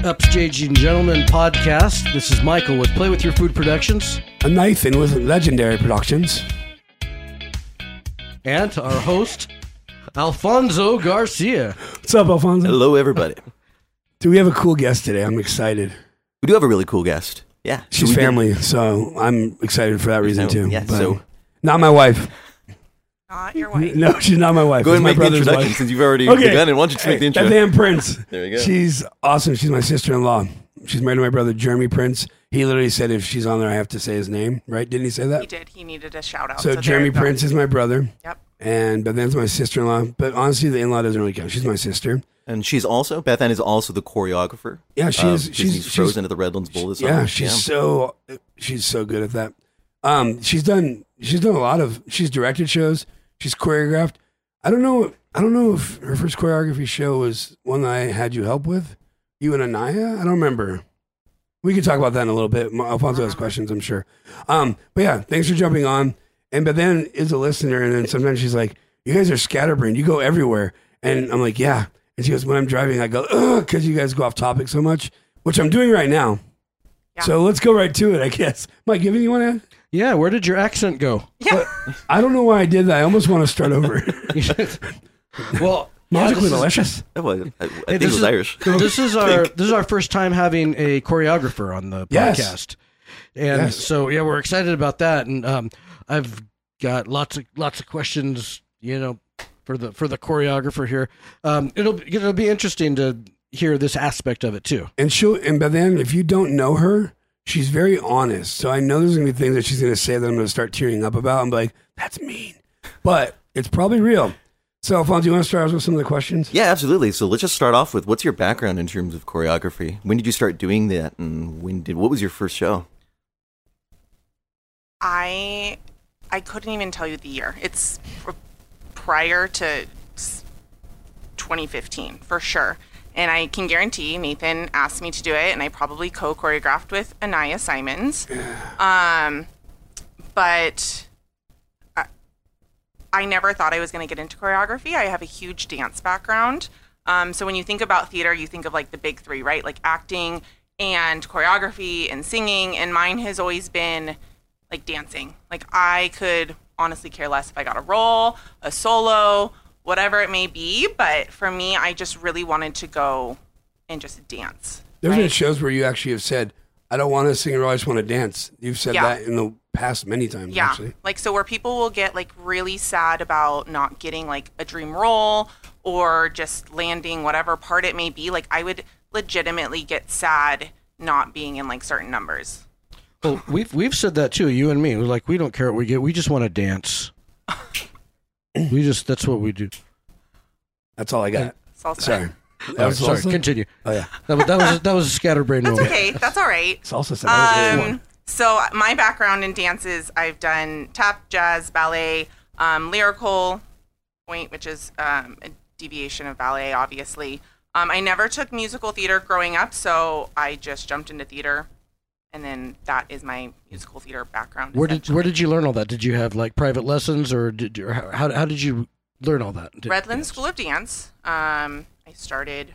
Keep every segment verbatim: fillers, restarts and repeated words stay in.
Upstage and Gentlemen podcast. This is Michael with Play With Your Food Productions. I'm Nathan with Legendary Productions. And our host, Alfonso Garcia. What's up, Alfonso? Hello, everybody. Do we have a cool guest today? I'm excited. We do have a really cool guest. Yeah. She's so family, so I'm excited for that reason, too. Yeah, but so... Not my wife. Not your wife. No, she's not my wife. Go ahead and my make the brother's introduction wife. since you've already Okay. begun, and why don't you just make the intro? Beth Ann Prince. There we go. She's awesome. She's my sister-in-law. She's married to my brother, Jeremy Prince. He literally said if she's on there, I have to say his name, right? Didn't he say that? He did. He needed a shout out. So, So, Jeremy there you Prince go. is my brother. Yep. And Beth Ann's my sister-in-law. But honestly, the in-law doesn't really count. She's my sister. And she's also, Beth Ann is also the choreographer. Yeah, she's of she's, Disney's she's Frozen at the Redlands Bowl this yeah, summer. she's so she's so good at that. Um, she's done she's done a lot of she's directed shows. She's choreographed. I don't know. I don't know if her first choreography show was one that I had you help with. You and Anaya. I don't remember. We could talk about that in a little bit. Alfonso has questions, I'm sure. Um, but yeah, thanks for jumping on. And but then is a listener, and then sometimes she's like, "You guys are scatterbrained. You go everywhere." And I'm like, "Yeah." And she goes, "When I'm driving, I go, ugh, because you guys go off topic so much," which I'm doing right now. Yeah. So let's go right to it, I guess. Mike, you have anything you want to add? Yeah, where did your accent go? Yeah. I don't know why I did that. I almost want to start over. Well, Magically this is- delicious. Oh, well, I, I think Hey, it this was is- Irish. This is our this is our first time having a choreographer on the Yes. podcast, and Yes. so yeah, we're excited about that. And um, I've got lots of lots of questions, you know, for the for the choreographer here. Um, it'll it'll be interesting to hear this aspect of it too. And she'll, and by then, if you don't know her, she's very honest. So I know there's going to be things that she's going to say that I'm going to start tearing up about. I'm like, that's mean. But it's probably real. So, Alfonso, do you want to start us with some of the questions? Yeah, absolutely. So let's just start off with, what's your background in terms of choreography? When did you start doing that, and when did what was your first show? I I couldn't even tell you the year. It's pr- prior to s- twenty fifteen for sure. And I can guarantee Nathan asked me to do it, and I probably co-choreographed with Anaya Simons. Um, but I, I never thought I was going to get into choreography. I have a huge dance background. Um, so when you think about theater, you think of like the big three, right? Like acting and choreography and singing. And mine has always been like dancing. Like I could honestly care less if I got a role, a solo, whatever it may be. But for me, I just really wanted to go and just dance. There's right? been shows where you actually have said, I don't want to sing a role, I just want to dance. You've said Yeah. that in the past many times, Yeah. actually. Like, so where people will get like really sad about not getting like a dream role or just landing whatever part it may be, like I would legitimately get sad not being in like certain numbers. Well, we've we've said that too, you and me. We're like, we don't care what we get. We just want to dance. we just that's what we do. That's all I got. Salsa. Sorry. That Oh, was sorry, salsa? continue. Oh, yeah. That, was- that was that was a scatterbrain That's moment. okay. That's all right. Salsa said that was a good Um, one. so my background in dance is I've done tap, jazz, ballet, um, lyrical point, which is um, a deviation of ballet, obviously. Um, I never took musical theater growing up, so I just jumped into theater, and then that is my musical theater background. Where did where essentially. did you learn all that? Did you have like private lessons, or did or how how how did you learn all that? Did- Redlands School of Dance. Um, I started.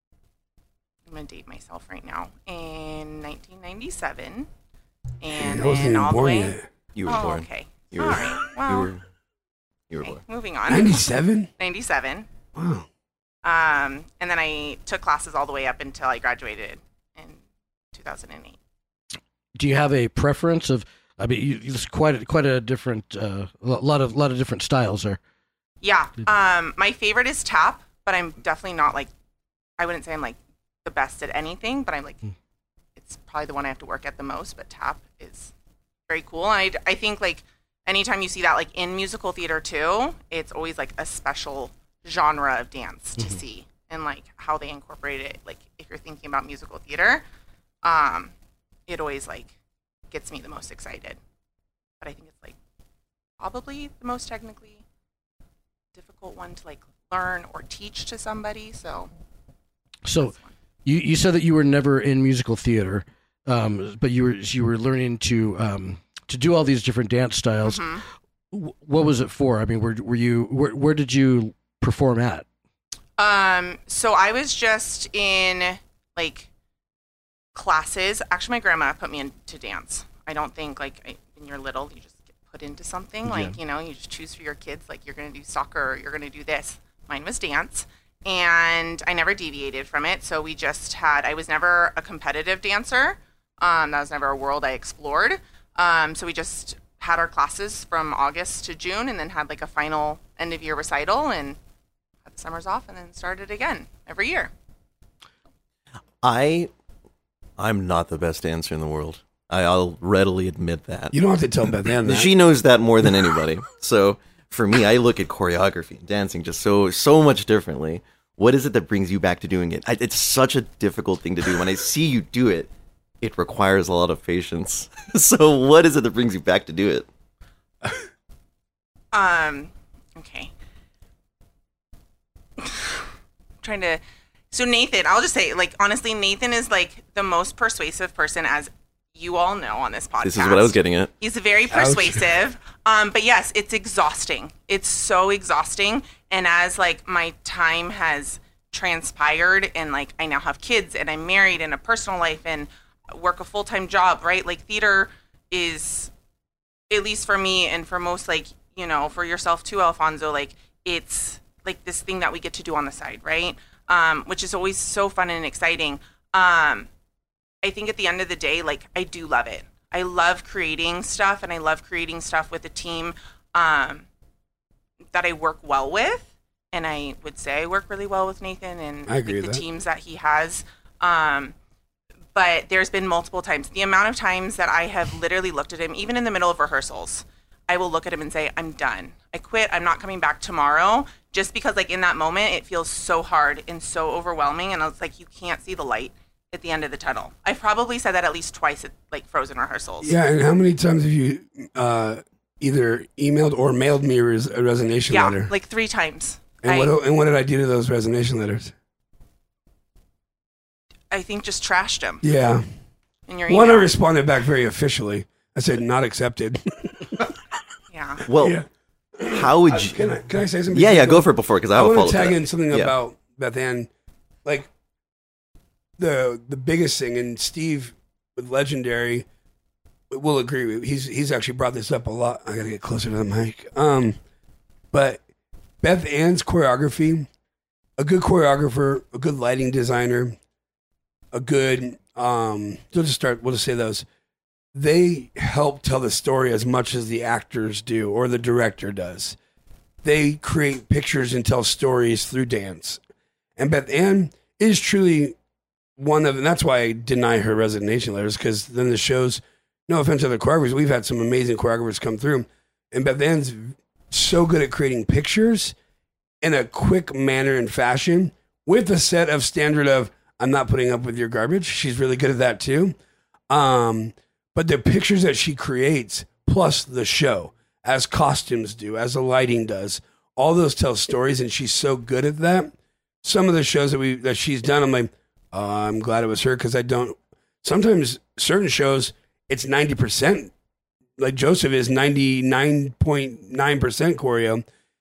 I'm gonna date myself right now in nineteen ninety-seven, and I wasn't then even all the born way. yet. You were oh, born. okay. You All were, right. Well, you were, you were okay, born. moving on. ninety-seven? ninety-seven. Wow. Um, and then I took classes all the way up until I graduated in two thousand eight. Do you have a preference of? I mean, you, it's quite a, quite a different uh, lo- lot of lot of different styles there. Yeah. Um, my favorite is tap, but I'm definitely not like. I wouldn't say I'm like the best at anything, but I'm like. Hmm. It's probably the one I have to work at the most, but tap is very cool. And I, I think like anytime you see that like in musical theater too, it's always like a special genre of dance to Mhm. see and like how they incorporate it. Like if you're thinking about musical theater, um, it always like gets me the most excited. But I think it's like probably the most technically difficult one to like learn or teach to somebody. So, So that's one. you, you said that you were never in musical theater, um, but you were you were learning to um, to do all these different dance styles. Mhm. W- What was it for? I mean, were were you where, where did you perform at? Um, so I was just in like classes. Actually, my grandma put me into dance. I don't think like I, when you're little, you just get put into something. Like, Yeah. you know, you just choose for your kids, like you're going to do soccer or you're going to do this. Mine was dance. And I never deviated from it. So we just had, I was never a competitive dancer. Um, that was never a world I explored. Um, so we just had our classes from August to June and then had like a final end of year recital and had the summers off and then started again every year. I, I'm not the best dancer in the world. I, I'll readily admit that. You don't have to tell Beth Ann that. She knows that more than anybody. So for me, I look at choreography and dancing just so so much differently. What is it that brings you back to doing it? I, it's such a difficult thing to do. When I see you do it, it requires a lot of patience. So what is it that brings you back to do it? Um, okay. Trying to, so Nathan, I'll just say, like, honestly, Nathan is like the most persuasive person, as you all know on this podcast. This is what I was getting at. He's very persuasive. Um, but yes, it's exhausting. It's so exhausting. And as like my time has transpired and like I now have kids and I'm married and a personal life and work a full-time job, right? Like theater is, at least for me and for most, like, you know, for yourself too, Alfonso, like it's like this thing that we get to do on the side, right? Um, which is always so fun and exciting. Um, I think at the end of the day, like I do love it. I love creating stuff and I love creating stuff with a team um, that I work well with. And I would say I work really well with Nathan and I agree with the with that. teams that he has. Um, but there's been multiple times. The amount of times that I have literally looked at him, even in the middle of rehearsals, I will look at him and say, I'm done. I quit. I'm not coming back tomorrow. Just because like in that moment, it feels so hard and so overwhelming. And I was like, you can't see the light at the end of the tunnel. I've probably said that at least twice at like Frozen rehearsals. Yeah, and how many times have you uh, either emailed or mailed me a, res- a resignation Yeah, letter? like three times. and I, what and what did I do to those resignation letters? I think just trashed him Yeah, in your one I email. responded back very officially. I said not accepted. Yeah. Well, Yeah. how would Uh, you? can I can I say something? yeah, yeah, before- go for it before because I I have a want follow to up. tag to in that. something Yeah. about Beth Ann. Like the the biggest thing, and Steve with Legendary will agree with. He's he's actually brought this up a lot. I gotta get closer to the mic. Um, but Beth Ann's choreography, a good choreographer, a good lighting designer, a good um. We'll just start. We'll just say those. They help tell the story as much as the actors do or the director does. They create pictures and tell stories through dance. And Beth Ann is truly one of, and that's why I deny her resignation letters, because then the shows, no offense to the choreographers, we've had some amazing choreographers come through. And Beth Ann's so good at creating pictures in a quick manner and fashion with a set of standard of, I'm not putting up with your garbage. She's really good at that too. Um, but the pictures that she creates, plus the show, as costumes do, as the lighting does, all those tell stories, and she's so good at that. Some of the shows that we that she's done, I'm like, uh, I'm glad it was her, because I don't. Sometimes certain shows, it's ninety percent. Like Joseph is ninety-nine point nine percent choreo.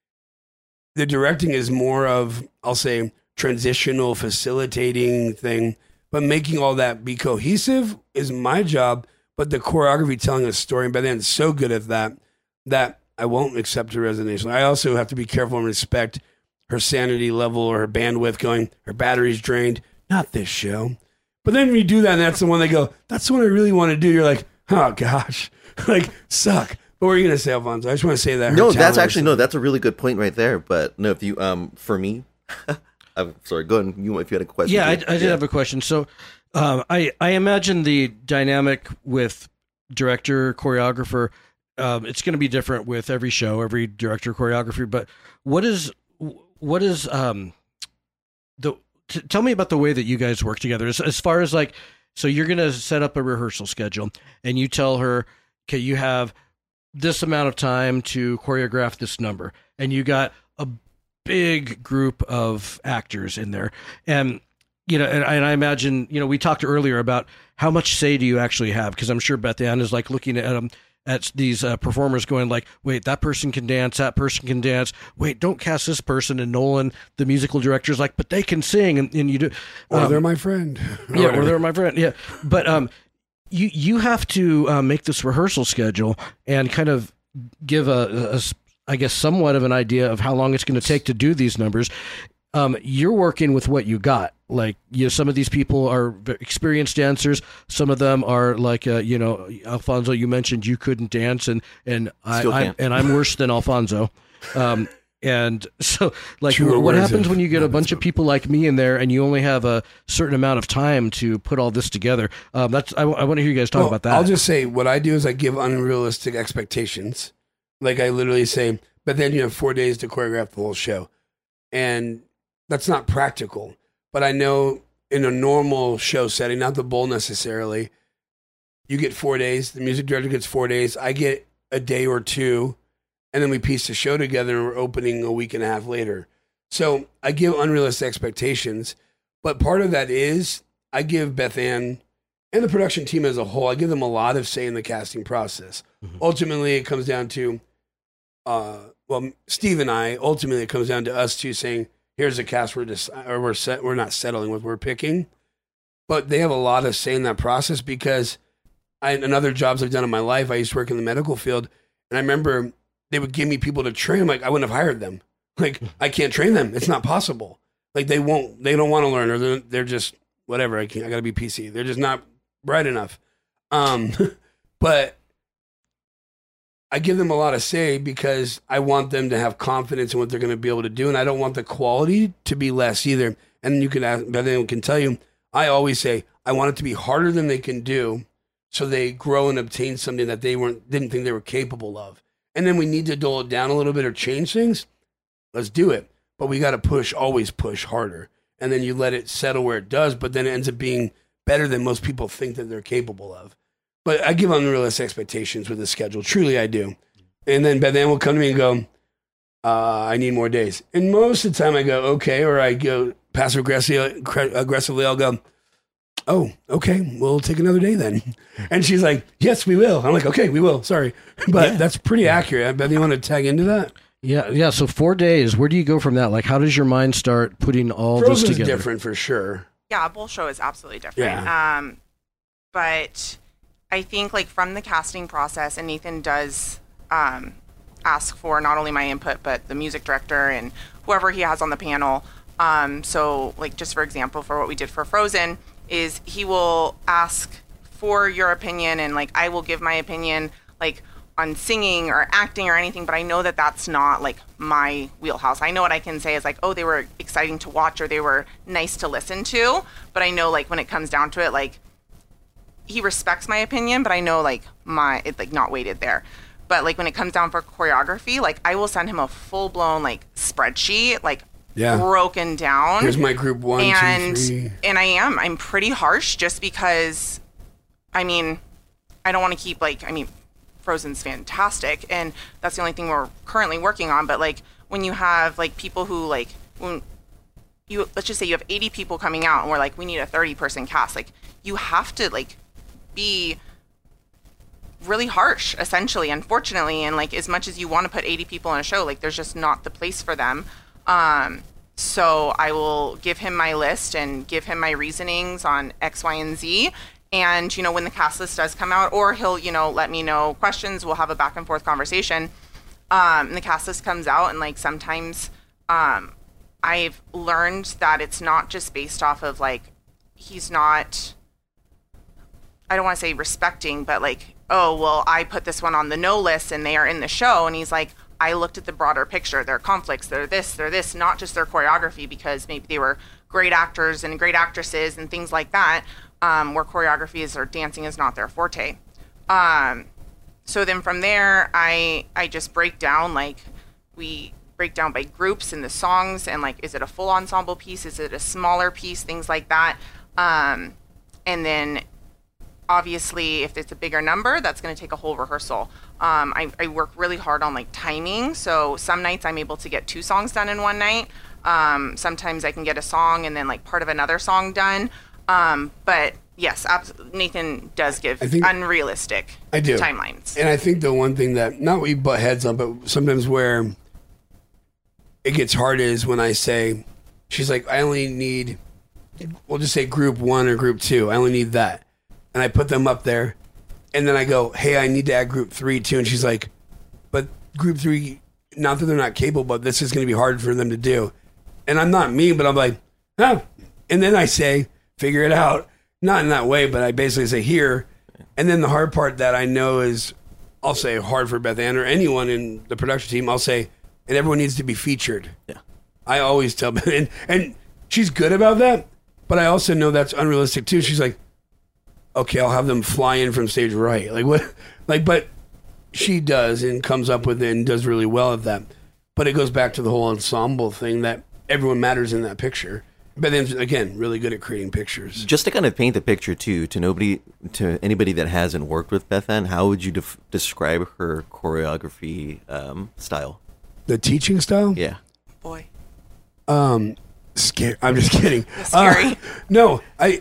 The directing is more of, I'll say, transitional, facilitating thing, but making all that be cohesive is my job. But the choreography, telling a story, and by then, so good at that that I won't accept her resignation. I also have to be careful and respect her sanity level or her bandwidth going, her battery's drained. Not this show. But then when you do that, and that's the one they go, that's the one I really want to do. You're like, oh gosh, like suck. But what are you going to say, Alfonso? I just want to say that. her No, that's talent actually is- no. That's a really good point right there. But no, if you um for me, I'm sorry. Go ahead. You if you had a question. Yeah, I, I too. did have a question. So, um, I I imagine the dynamic with director choreographer, um, it's going to be different with every show, every director choreography. But what is what is um the t- tell me about the way that you guys work together as, as far as like, so you're going to set up a rehearsal schedule and you tell her, okay, you have this amount of time to choreograph this number, and you got a big group of actors in there. And, you know, and, and I imagine, you know, we talked earlier about how much say do you actually have? Because I'm sure Beth Ann is like looking at them at these uh, performers going like, wait, that person can dance, that person can dance. Wait, don't cast this person. And Nolan, the musical director, is like, but they can sing, and, and you do. Or um, they're my friend. Or yeah, whatever. or they're my friend. Yeah, but um, you you have to uh, make this rehearsal schedule and kind of give a, a, I guess, somewhat of an idea of how long it's going to take to do these numbers. Um, you're working with what you got. Like, you know, some of these people are experienced dancers. Some of them are like, uh, you know, Alfonso, you mentioned you couldn't dance, and and I, Still I can't. and I'm worse than Alfonso. Um, and so, like, Truer what words happens of when you get a bunch Alfonso. of people like me in there, and you only have a certain amount of time to put all this together? Um, that's I, I want to hear you guys talk Well, about that. I'll just say what I do is I give unrealistic expectations. Like, I literally say, but then you have four days to choreograph the whole show. And that's not practical. But I know in a normal show setting, not the bowl necessarily, you get four days. The music director gets four days. I get a day or two. And then we piece the show together, and we're opening a week and a half later. So I give unrealistic expectations. But part of that is I give Beth Ann and the production team as a whole, I give them a lot of say in the casting process. Mhm. Ultimately, it comes down to, uh, well, Steve and I, ultimately it comes down to us two saying, here's a cast we're just, or we're set, we're not settling with, we're picking. But they have a lot of say in that process because I, in other jobs I've done in my life, I used to work in the medical field. And I remember they would give me people to train. Like, I wouldn't have hired them. Like, I can't train them. It's not possible. Like, they won't, they don't want to learn, or they're, they're just, whatever, I can't, I gotta be P C. They're just not bright enough. Um, but I give them a lot of say because I want them to have confidence in what they're going to be able to do. And I don't want the quality to be less either. And you can ask, but anyone can tell you, I always say, I want it to be harder than they can do so they grow and obtain something that they weren't, didn't think they were capable of. And then we need to dull it down a little bit or change things. Let's do it. But we got to push, always push harder. And then you let it settle where it does, but then it ends up being better than most people think that they're capable of. But I give unrealistic expectations with the schedule. Truly, I do. And then Beth Ann will come to me and go, uh, I need more days. And most of the time I go, okay. Or I go passive aggressively, aggressively I'll go, oh, okay, we'll take another day then. And she's like, yes, we will. I'm like, okay, we will. Sorry. But Yeah. that's pretty accurate. I bet you want to tag into that. yeah, yeah. So four days. Where do you go from that? Like, how does your mind start putting all this Frozen's together? different for sure. Yeah, Bull Show is absolutely different. Yeah. Um, but I think like from the casting process, and Nathan does um, ask for not only my input, but the music director and whoever he has on the panel. Um, so like just for example, for what we did for Frozen is he will ask for your opinion, and like I will give my opinion like on singing or acting or anything, but I know that that's not like my wheelhouse. I know what I can say is like, oh, they were exciting to watch or they were nice to listen to, but I know like when it comes down to it, like he respects my opinion, but I know like my, it's like not weighted there. But like when it comes down for choreography, like I will send him a full blown like spreadsheet, like Yeah. broken down. Here's my group one, and, two, three. And I am, I'm pretty harsh just because, I mean, I don't want to keep like, I mean, Frozen's fantastic, and that's the only thing we're currently working on. But like when you have like people who like when you let's just say you have eighty people coming out, and we're like we need a thirty person cast, like you have to like be really harsh, essentially, unfortunately. And like as much as you want to put eighty people in a show, like there's just not the place for them. Um, so I will give him my list and give him my reasonings on X, Y, and Z. And, you know, when the cast list does come out, or he'll, you know, let me know questions, we'll have a back and forth conversation. Um, and the cast list comes out, and like sometimes um, I've learned that it's not just based off of like, he's not, I don't want to say respecting, but like, oh, well, I put this one on the no list and they are in the show. And he's like, I looked at the broader picture. Their conflicts, they're this, they're this, not just their choreography, because maybe they were great actors and great actresses and things like that. Um, where choreography is or dancing is not their forte. Um, so then from there, I I just break down, like we break down by groups in the songs, and like, is it a full ensemble piece? Is it a smaller piece? Things like that. Um, and then obviously if it's a bigger number, that's going to take a whole rehearsal. Um, I, I work really hard on like timing. So some nights I'm able to get two songs done in one night. Um, sometimes I can get a song and then like part of another song done. Um, but yes, absolutely. Nathan does give I think- unrealistic I do. timelines. And I think the one thing that, not we butt heads on, but sometimes where it gets hard is when I say, she's like, I only need, we'll just say group one or group two. I only need that. And I put them up there. And then I go, hey, I need to add group three too. And she's like, but group three, not that they're not capable, but this is going to be hard for them to do. And I'm not mean, but I'm like, huh. And then I say, figure it out. Not in that way, but I basically say here. And then the hard part that I know is, I'll say hard for Beth Ann or anyone in the production team, I'll say, and everyone needs to be featured. Yeah. I always tell Beth, and, and she's good about that, but I also know that's unrealistic too. She's like, okay, I'll have them fly in from stage right. Like what? Like, but she does and comes up with it and does really well at that. But it goes back to the whole ensemble thing that everyone matters in that picture. But then again, really good at creating pictures. Just to kind of paint the picture too, to nobody, to anybody that hasn't worked with Beth Ann, how would you def- describe her choreography um, style? The teaching style? Yeah. Boy. Um, scary. I'm just kidding. Scary. Uh, no, I.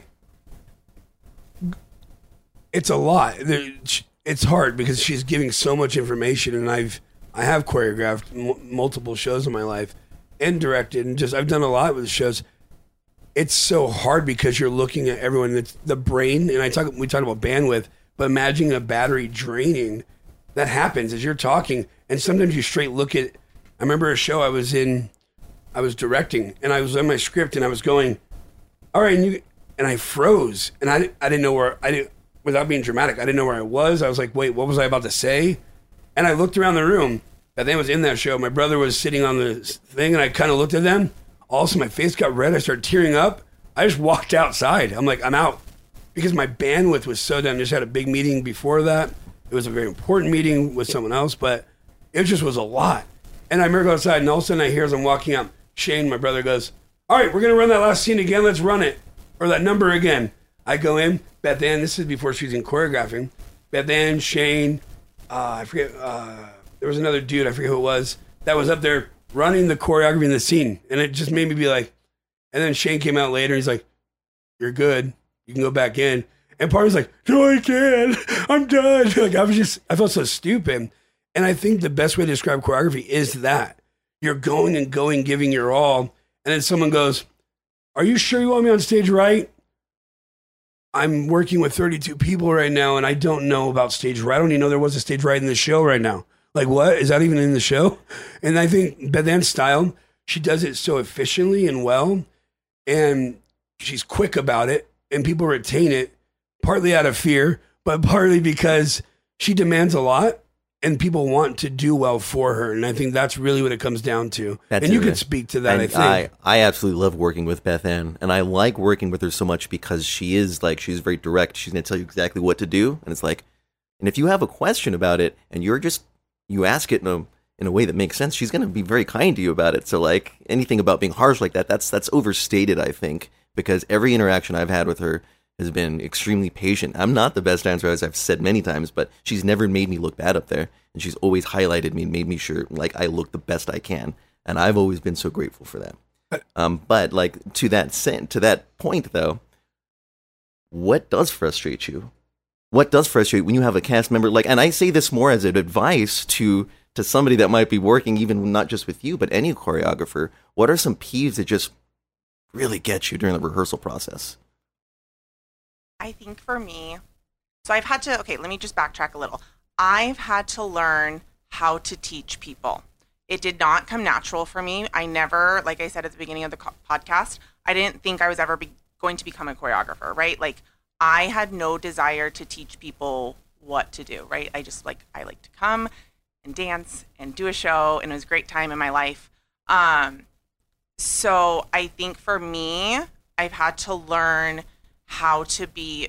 It's a lot. There- It's hard because she's giving so much information, and I've I have choreographed m- multiple shows in my life, and directed, and just I've done a lot with shows. It's so hard because you're looking at everyone. It's the brain, and I talk. We talk about bandwidth, but imagining a battery draining, that happens as you're talking, and sometimes you straight look at. I remember a show I was in, I was directing, and I was on my script, and I was going, all right, and you, and I froze, and I I didn't know where I didn't. Without being dramatic, I didn't know where I was. I was like, wait, what was I about to say? And I looked around the room. Beth Ann was in that show. My brother was sitting on the thing, and I kind of looked at them. All of a sudden, my face got red. I started tearing up. I just walked outside. I'm like, I'm out. Because my bandwidth was so done. I just had a big meeting before that. It was a very important meeting with someone else, but it just was a lot. And I remember go outside, and all of a sudden I hear as I'm walking up, Shane, my brother, goes, all right, we're going to run that last scene again. Let's run it. Or that number again. I go in. Beth Ann, this is before she was in choreographing. Beth Ann, Shane, uh, I forget, uh, there was another dude, I forget who it was, that was up there running the choreography in the scene. And it just made me be like, and then Shane came out later and he's like, you're good. You can go back in. And part of me's like, no, I can't. I'm done. Like, I was just, I felt so stupid. And I think the best way to describe choreography is that you're going and going, giving your all. And then someone goes, are you sure you want me on stage right? I'm working with thirty-two people right now, and I don't know about stage right. I don't even know there was a stage right in the show right now. Like, what? Is that even in the show? And I think Beth Ann's style, she does it so efficiently and well, and she's quick about it, and people retain it, partly out of fear, but partly because she demands a lot, and people want to do well for her. And I think that's really what it comes down to. That's and you could speak to that, and I think. I, I absolutely love working with Beth Ann, and I like working with her so much because she is like, she's very direct. She's going to tell you exactly what to do. And it's like, and if you have a question about it and you're just, you ask it in a, in a way that makes sense, she's going to be very kind to you about it. So like anything about being harsh like that, that's, that's overstated, I think, because every interaction I've had with her has been extremely patient. I'm not the best dancer, as I've said many times, but she's never made me look bad up there. And she's always highlighted me and made me sure like I look the best I can. And I've always been so grateful for that. Um, but like to that sen- to that point though, what does frustrate you? What does frustrate when you have a cast member like, and I say this more as an advice to to somebody that might be working even not just with you, but any choreographer. What are some peeves that just really get you during the rehearsal process? I think for me, so I've had to, okay, let me just backtrack a little. I've had to learn how to teach people. It did not come natural for me. I never, like I said at the beginning of the co- podcast, I didn't think I was ever be- going to become a choreographer, right? Like I had no desire to teach people what to do, right? I just like, I like to come and dance and do a show, and it was a great time in my life. Um, so I think for me, I've had to learn how to be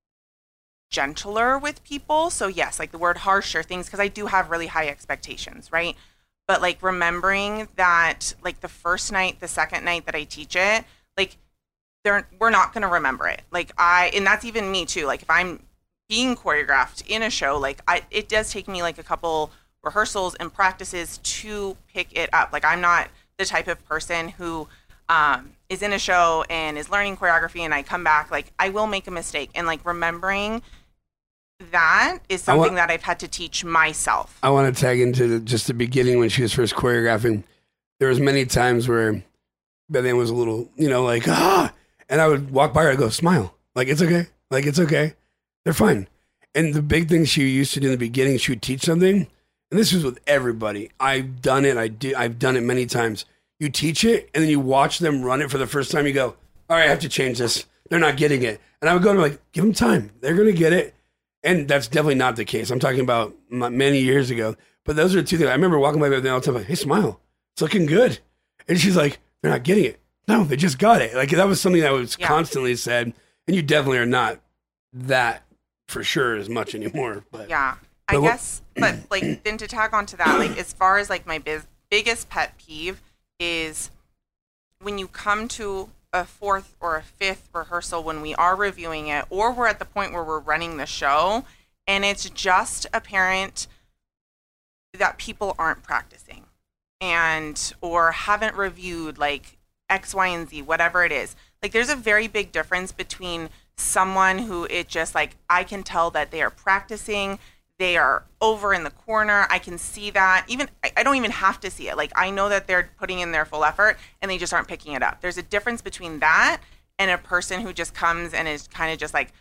gentler with people. So yes, like the word harsher things, because I do have really high expectations, right? But like remembering that like the first night, the second night that I teach it, like they're we're not going to remember it. Like I, and that's even me too. Like if I'm being choreographed in a show, like I, it does take me like a couple rehearsals and practices to pick it up. Like I'm not the type of person who um, is in a show and is learning choreography, and I come back, like I will make a mistake, and like remembering that is something want, that I've had to teach myself. I want to tag into the, just the beginning when she was first choreographing. There was many times where Beth Ann was a little, you know, like, ah, and I would walk by her and go, smile. Like, it's okay. Like, it's okay. They're fine. And the big thing she used to do in the beginning, she would teach something. And this was with everybody. I've done it. I do. I've done it many times. You teach it, and then you watch them run it for the first time. You go, all right, I have to change this. They're not getting it. And I would go to like, give them time. They're going to get it. And that's definitely not the case. I'm talking about many years ago. But those are two things. I remember walking by Beth Ann all the time, like, hey, smile. It's looking good. And she's like, they're not getting it. No, they just got it. Like, that was something that was yeah. constantly said. And you definitely are not that for sure as much anymore. But yeah, I but guess. But like, then to tag on to that, like, as far as like my biz- biggest pet peeve is when you come to a fourth or a fifth rehearsal when we are reviewing it, or we're at the point where we're running the show, and it's just apparent that people aren't practicing and or haven't reviewed like X, Y, and Z, whatever it is. Like, there's a very big difference between someone who it just like, I can tell that they are practicing, they are over in the corner, I can see that. Even I, I don't even have to see it. Like, I know that they're putting in their full effort and they just aren't picking it up. There's a difference between that and a person who just comes and is kind of just like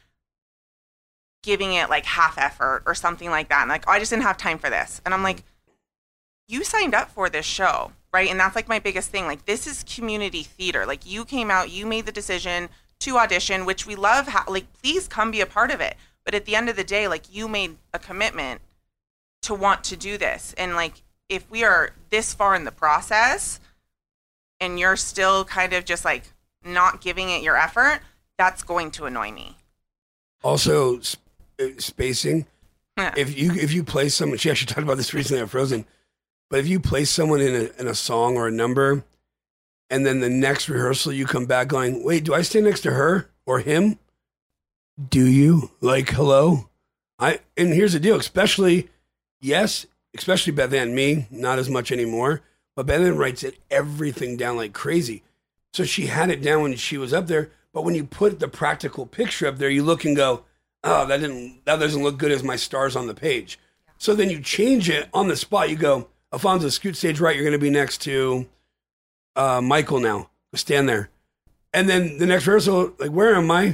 giving it like half effort or something like that. And like, oh, I just didn't have time for this. And I'm like, you signed up for this show, right? And that's like my biggest thing. Like, this is community theater. Like, you came out, you made the decision to audition, which we love. How, like, please come be a part of it. But at the end of the day, like, you made a commitment to want to do this. And like, if we are this far in the process and you're still kind of just like not giving it your effort, that's going to annoy me. Also, sp- spacing. Yeah. If you if you play someone, she actually talked about this recently on Frozen. But if you place someone in a in a song or a number, and then the next rehearsal you come back going, wait, do I stay next to her or him? Do you? Like, hello? I and here's the deal, especially, yes, especially Beth Ann, me, not as much anymore, but Beth Ann writes it everything down like crazy. So she had it down when she was up there, but when you put the practical picture up there, you look and go, oh, that didn't that doesn't look good as my stars on the page. So then you change it on the spot, you go, Alfonso, scoot stage right, you're going to be next to uh, Michael now. Stand there. And then the next rehearsal, like, where am I?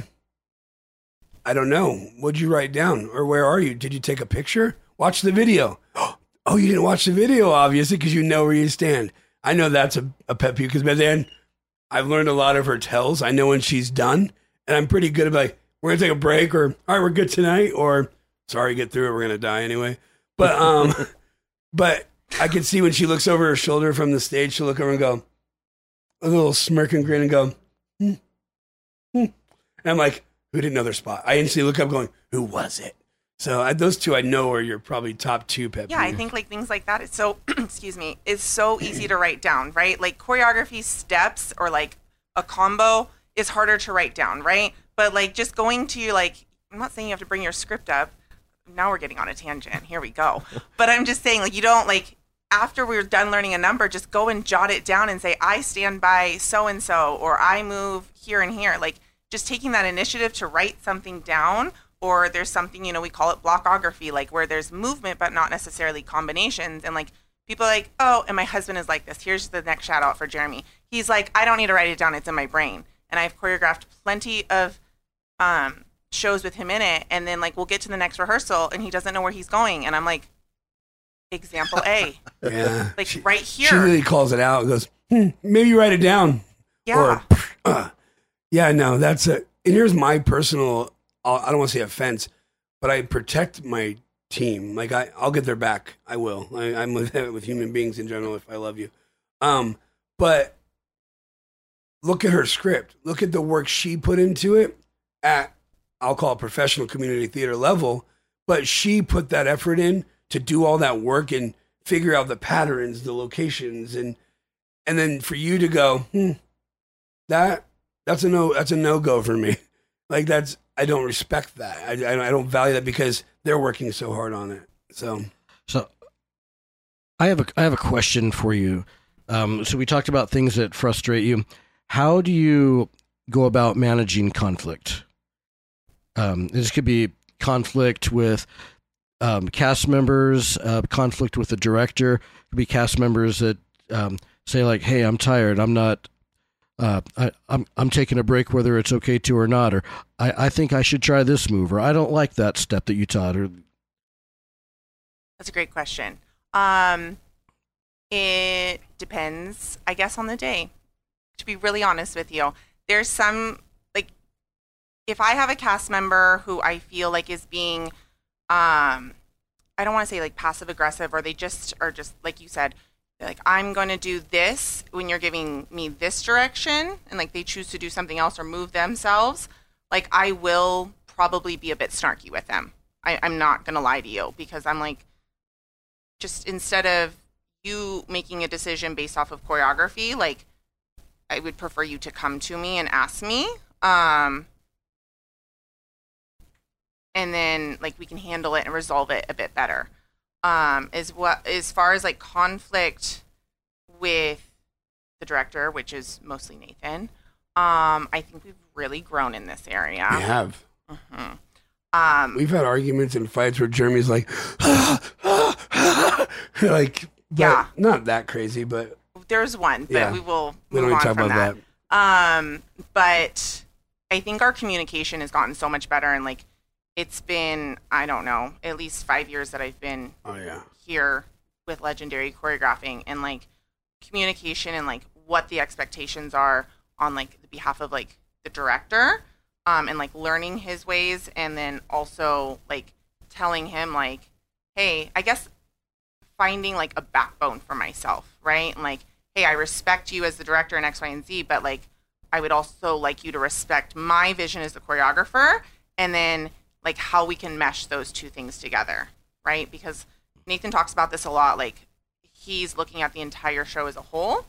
I don't know. What'd you write down? Or where are you? Did you take a picture? Watch the video. Oh, you didn't watch the video, obviously, because you know where you stand. I know that's a, a pet peeve, because by then, I've learned a lot of her tells. I know when she's done, and I'm pretty good at like, we're going to take a break, or, all right, we're good tonight, or, sorry, get through it, we're going to die anyway. But, um, but I can see when she looks over her shoulder from the stage, she'll look over and go, a little smirk and grin and go, hmm, hmm. And I'm like, who didn't know their spot? I instantly look up going, who was it? So I, those two I know are your probably top two pet peeves. Yeah, I think like things like that is so, excuse me, is so easy to write down, right? Like choreography steps or like a combo is harder to write down, right? But like just going to like, I'm not saying you have to bring your script up. Now we're getting on a tangent. Here we go. But I'm just saying like you don't like, after we're done learning a number, just go and jot it down and say, I stand by so-and-so, or I move here and here. Like just taking that initiative to write something down. Or there's something, you know, we call it blockography, like where there's movement, but not necessarily combinations. And like people are like, oh, and my husband is like this. Here's the next shout out for Jeremy. He's like, I don't need to write it down. It's in my brain. And I've choreographed plenty of um, shows with him in it. And then like, we'll get to the next rehearsal and he doesn't know where he's going. And I'm like, example A, yeah, like she, right here. She really calls it out and goes, hmm, maybe write it down. Yeah. Or, uh, yeah, no, that's it. And here's my personal, I don't want to say offense, but I protect my team. Like I, I'll get their back. I will. I, I'm with with human beings in general. If I love you, um, but look at her script. Look at the work she put into it at, I'll call it professional community theater level. But she put that effort in to do all that work and figure out the patterns, the locations, and and then for you to go, hmm, that that's a no. That's a no go for me. Like that's. I don't respect that. I, I don't value that because they're working so hard on it. So, so I have a I have a question for you. Um, so we talked about things that frustrate you. how do you go about managing conflict? Um, this could be conflict with um, cast members, uh, conflict with the director. It could be cast members that um, say like, "Hey, I'm tired. I'm not. Uh, I, I'm I'm taking a break, whether it's okay to or not." Or I, I think I should try this move. Or I don't like that step that you taught. Or that's a great question. Um, it depends, I guess, on the day. To be really honest with you, there's some, like, if I have a cast member who I feel like is being, um, I don't want to say like passive aggressive, or they just are just, like you said, like, I'm going to do this when you're giving me this direction, and like they choose to do something else or move themselves, like I will probably be a bit snarky with them. I, I'm not going to lie to you, because I'm like, just instead of you making a decision based off of choreography, like, I would prefer you to come to me and ask me. Um, and then like we can handle it and resolve it a bit better. Um, is what, as far as like conflict with the director, which is mostly Nathan, um, I think we've really grown in this area. We have. Mm-hmm. Um, We've had arguments and fights where Jeremy's like, like, but yeah, not that crazy, but there's one, but yeah. we will we move don't on talk from about that. that. Um, but I think our communication has gotten so much better, and like it's been, I don't know, at least five years that I've been Oh yeah. here with Legendary choreographing, and like communication and like what the expectations are on like the behalf of like the director, um, and like learning his ways, and then also like telling him like, hey, I guess finding like a backbone for myself, right? And like, hey, I respect you as the director in X, Y, and Z, but like, I would also like you to respect my vision as the choreographer, and then like how we can mesh those two things together, right? Because Nathan talks about this a lot. Like, he's looking at the entire show as a whole.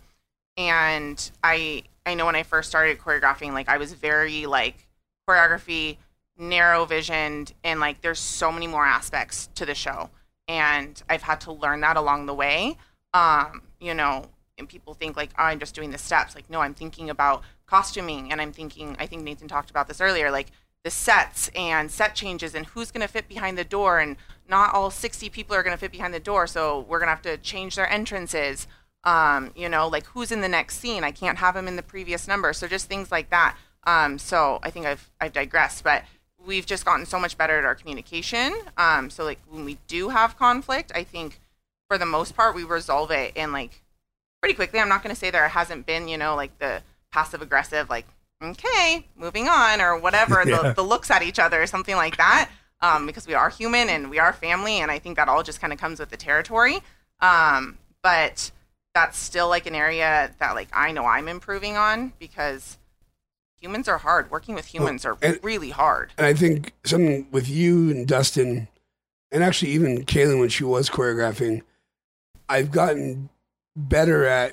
And I, I know when I first started choreographing, like I was very like choreography, narrow visioned, and like there's so many more aspects to the show. And I've had to learn that along the way. Um, you know, and people think like, oh, I'm just doing the steps. Like, no, I'm thinking about costuming, and I'm thinking, I think Nathan talked about this earlier, like the sets and set changes and who's going to fit behind the door, and not all sixty people are going to fit behind the door. So we're going to have to change their entrances. Um, you know, like who's in the next scene? I can't have them in the previous number. So just things like that. Um, so I think I've, I've digressed, but we've just gotten so much better at our communication. Um, so like when we do have conflict, I think for the most part, we resolve it in like pretty quickly. I'm not going to say there hasn't been, you know, like the passive aggressive, like, okay, moving on, or whatever, yeah. the, the looks at each other or something like that. Um, because we are human and we are family. And I think that all just kind of comes with the territory. Um, but that's still like an area that like, I know I'm improving on, because humans are hard. Working with humans well, are and, really hard. And I think something with you and Dustin, and actually even Kaylin when she was choreographing, I've gotten better at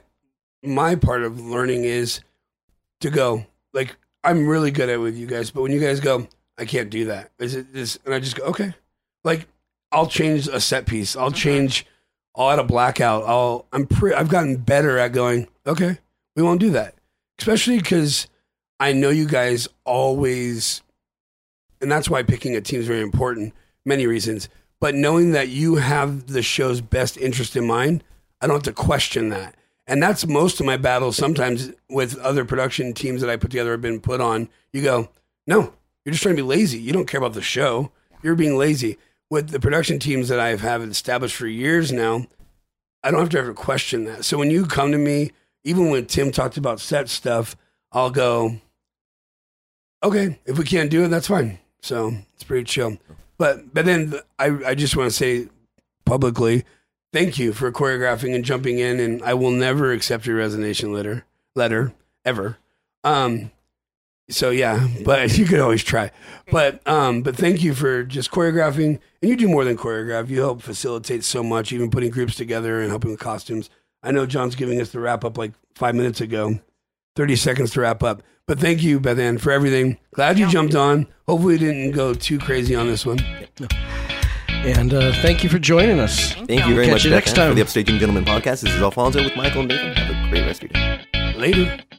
my part of learning is to go, like, I'm really good at it with you guys, but when you guys go, I can't do that. Is it this? And I just go, okay. Like, I'll change a set piece. I'll mm-hmm. change, I'll add a blackout. I'll, I'm pre, I've gotten better at going, okay, we won't do that. Especially because I know you guys always, and that's why picking a team is very important, many reasons, but knowing that you have the show's best interest in mind, I don't have to question that. And that's most of my battles sometimes with other production teams that I put together, have been put on. You go, no, you're just trying to be lazy. You don't care about the show. You're being lazy. With the production teams that I've have established for years now, I don't have to ever question that. So when you come to me, even when Tim talked about set stuff, I'll go, okay, if we can't do it, that's fine. So it's pretty chill. But but then I, I just want to say publicly, thank you for choreographing and jumping in, and I will never accept your resignation letter, letter ever. Um, so yeah, but you could always try. But um, but thank you for just choreographing, and you do more than choreograph. You help facilitate so much, even putting groups together and helping with costumes. I know John's giving us the wrap up like five minutes ago, thirty seconds to wrap up. But thank you, Beth Ann, for everything. Glad you jumped on. Hopefully, we didn't go too crazy on this one. And uh, thank you for joining us. Thank you very Catch much, you Beth next Ann, time for the Upstaging Gentlemen podcast. This is Alfonso with Michael and Nathan. Have a great rest of your day. Later.